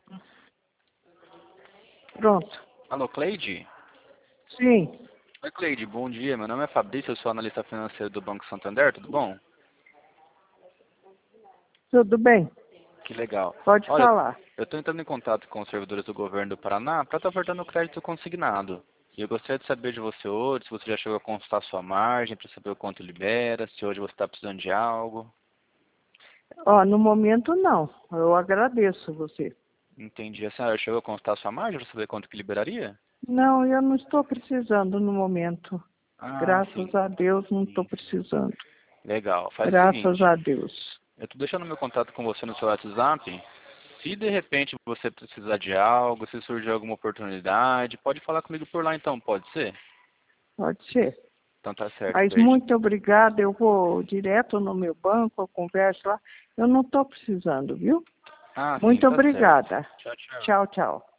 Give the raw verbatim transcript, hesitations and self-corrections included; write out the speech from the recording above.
Pronto. Alô, Cleide? Sim. Oi, Cleide, bom dia. Meu nome é Fabrício, eu sou analista financeiro do Banco Santander, tudo bom? Tudo bem. Que legal. Pode Olha, falar. eu estou entrando em contato com os servidores do governo do Paraná para estar ofertando crédito consignado. E eu gostaria de saber de você hoje, se você já chegou a consultar sua margem, para saber o quanto libera, se hoje você está precisando de algo. Ó, no momento não. Eu agradeço você. Entendi. A senhora chegou a consultar sua margem para saber quanto que liberaria? Não, eu não estou precisando no momento. Ah, sim. Graças a Deus não estou Sim, sim. precisando. Legal. Faz o Graças seguinte, a Deus. eu estou deixando meu contato com você no seu WhatsApp. Se de repente você precisar de algo, se surgir alguma oportunidade, pode falar comigo por lá então, pode ser? Pode ser. Então tá certo, Mas Cleide. muito obrigada. Eu vou direto no meu banco, eu converso lá. Eu não estou precisando, viu? Ah, sim, Muito tá certo. obrigada. Tchau, tchau. Tchau, tchau.